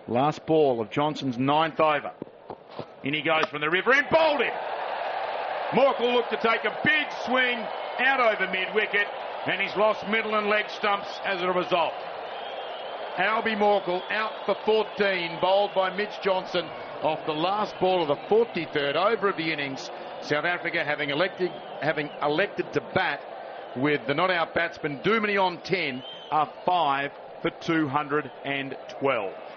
Last ball of Johnson's 9th over. In he goes from the river and bowled it. Morkel looked to take a big swing out over mid-wicket, and he's lost middle and leg stumps as a result. Albie Morkel out for 14, bowled by Mitch Johnson off the last ball of the 43rd over of the innings. South Africa having elected to bat with the not-out batsman Duminy on 10, are 5 for 212.